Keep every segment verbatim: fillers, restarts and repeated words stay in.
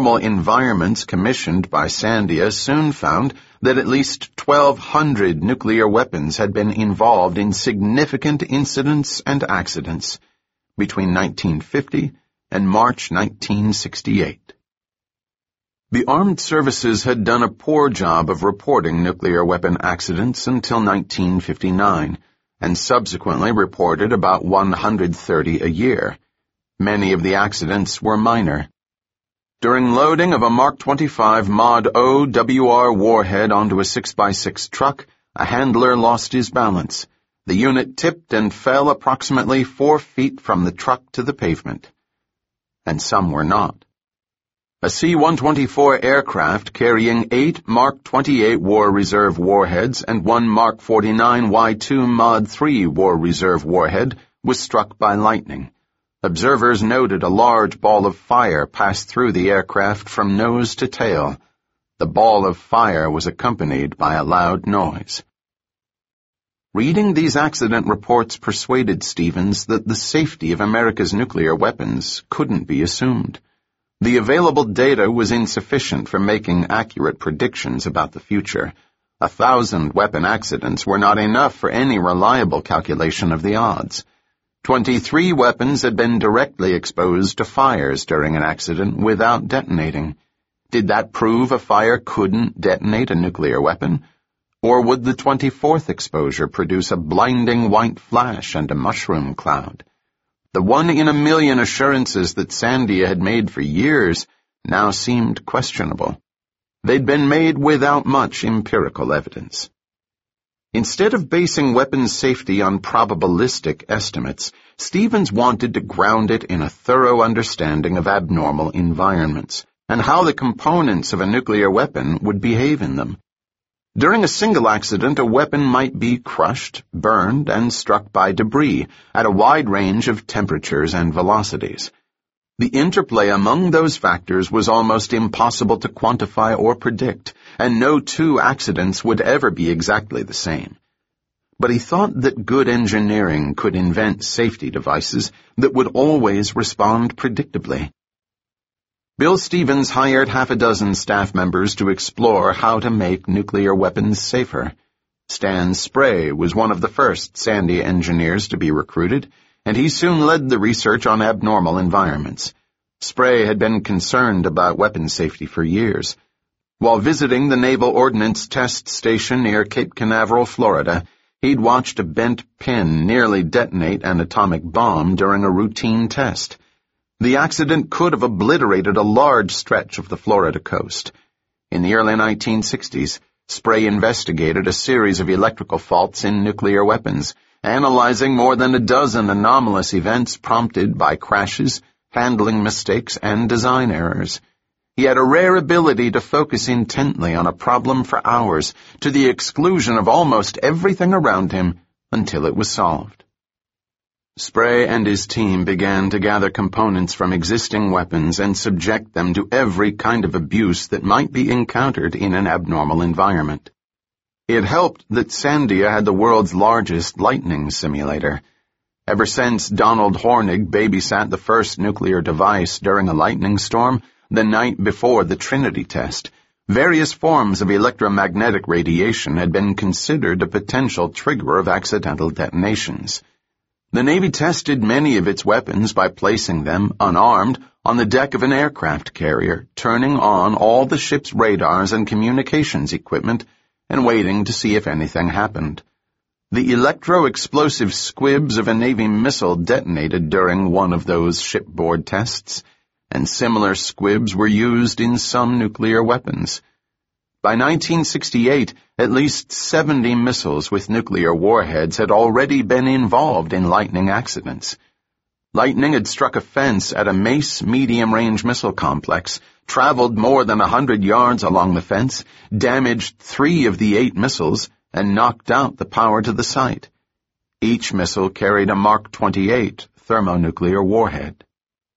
abnormal environments commissioned by Sandia soon found that at least twelve hundred nuclear weapons had been involved in significant incidents and accidents between nineteen fifty and March nineteen sixty-eight. The armed services had done a poor job of reporting nuclear weapon accidents until nineteen fifty-nine, and subsequently reported about one hundred thirty a year. Many of the accidents were minor. During loading of a Mark twenty-five Mod O W R warhead onto a six by six truck, a handler lost his balance. The unit tipped and fell approximately four feet from the truck to the pavement. And some were not. A C one twenty-four aircraft carrying eight Mark twenty-eight War Reserve warheads and one Mark forty-nine Y two Mod three War Reserve warhead was struck by lightning. Observers noted a large ball of fire pass through the aircraft from nose to tail. The ball of fire was accompanied by a loud noise. Reading these accident reports persuaded Stevens that the safety of America's nuclear weapons couldn't be assumed. The available data was insufficient for making accurate predictions about the future. A thousand weapon accidents were not enough for any reliable calculation of the odds. Twenty-three weapons had been directly exposed to fires during an accident without detonating. Did that prove a fire couldn't detonate a nuclear weapon? Or would the twenty-fourth exposure produce a blinding white flash and a mushroom cloud? The one-in-a-million assurances that Sandia had made for years now seemed questionable. They'd been made without much empirical evidence. Instead of basing weapons safety on probabilistic estimates, Stevens wanted to ground it in a thorough understanding of abnormal environments and how the components of a nuclear weapon would behave in them. During a single accident, a weapon might be crushed, burned, and struck by debris at a wide range of temperatures and velocities. The interplay among those factors was almost impossible to quantify or predict, and no two accidents would ever be exactly the same. But he thought that good engineering could invent safety devices that would always respond predictably. Bill Stevens hired half a dozen staff members to explore how to make nuclear weapons safer. Stan Spray was one of the first Sandia engineers to be recruited, and he soon led the research on abnormal environments. Spray had been concerned about weapons safety for years. While visiting the Naval Ordnance Test Station near Cape Canaveral, Florida, he'd watched a bent pin nearly detonate an atomic bomb during a routine test. The accident could have obliterated a large stretch of the Florida coast. In the early nineteen sixties, Spray investigated a series of electrical faults in nuclear weapons, analyzing more than a dozen anomalous events prompted by crashes, handling mistakes, and design errors. He had a rare ability to focus intently on a problem for hours, to the exclusion of almost everything around him, until it was solved. Spray and his team began to gather components from existing weapons and subject them to every kind of abuse that might be encountered in an abnormal environment. It helped that Sandia had the world's largest lightning simulator. Ever since Donald Hornig babysat the first nuclear device during a lightning storm, the night before the Trinity test, various forms of electromagnetic radiation had been considered a potential trigger of accidental detonations. The Navy tested many of its weapons by placing them, unarmed, on the deck of an aircraft carrier, turning on all the ship's radars and communications equipment, and waiting to see if anything happened. The electro-explosive squibs of a Navy missile detonated during one of those shipboard tests, and similar squibs were used in some nuclear weapons. By nineteen sixty-eight, at least seventy missiles with nuclear warheads had already been involved in lightning accidents. Lightning had struck a fence at a Mace medium-range missile complex, traveled more than a hundred yards along the fence, damaged three of the eight missiles, and knocked out the power to the site. Each missile carried a Mark twenty-eight thermonuclear warhead.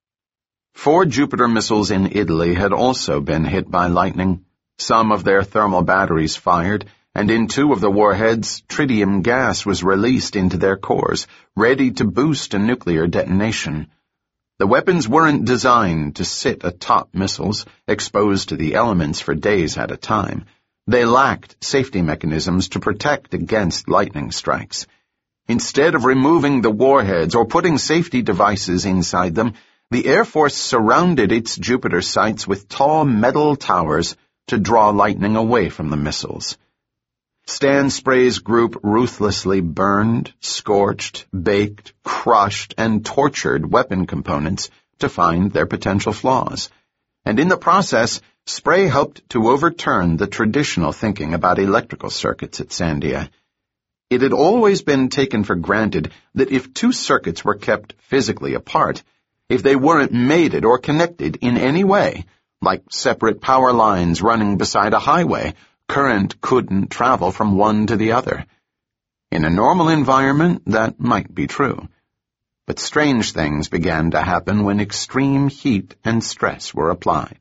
Four Jupiter missiles in Italy had also been hit by lightning. Some of their thermal batteries fired, and in two of the warheads, tritium gas was released into their cores, ready to boost a nuclear detonation. The weapons weren't designed to sit atop missiles, exposed to the elements for days at a time. They lacked safety mechanisms to protect against lightning strikes. Instead of removing the warheads or putting safety devices inside them, the Air Force surrounded its Jupiter sites with tall metal towers to draw lightning away from the missiles. Stan Spray's group ruthlessly burned, scorched, baked, crushed, and tortured weapon components to find their potential flaws. And in the process, Spray helped to overturn the traditional thinking about electrical circuits at Sandia. It had always been taken for granted that if two circuits were kept physically apart, if they weren't mated or connected in any way, like separate power lines running beside a highway, current couldn't travel from one to the other. In a normal environment, that might be true. But strange things began to happen when extreme heat and stress were applied.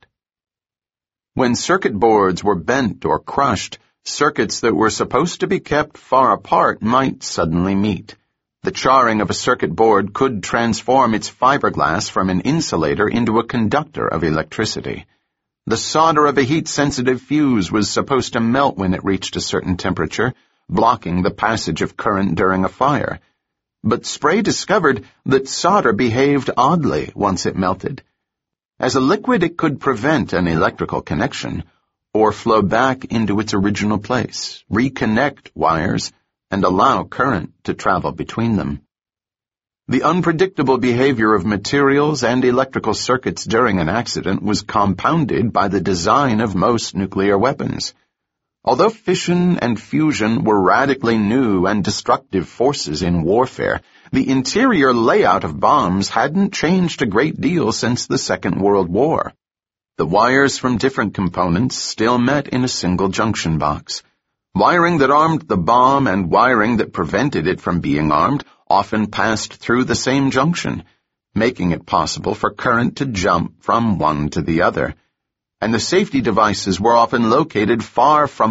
When circuit boards were bent or crushed, circuits that were supposed to be kept far apart might suddenly meet. The charring of a circuit board could transform its fiberglass from an insulator into a conductor of electricity. The solder of a heat-sensitive fuse was supposed to melt when it reached a certain temperature, blocking the passage of current during a fire. But Spray discovered that solder behaved oddly once it melted. As a liquid, it could prevent an electrical connection, or flow back into its original place, reconnect wires, and allow current to travel between them. The unpredictable behavior of materials and electrical circuits during an accident was compounded by the design of most nuclear weapons. Although fission and fusion were radically new and destructive forces in warfare, the interior layout of bombs hadn't changed a great deal since the Second World War. The wires from different components still met in a single junction box. Wiring that armed the bomb and wiring that prevented it from being armed often passed through the same junction, making it possible for current to jump from one to the other. And the safety devices were often located far from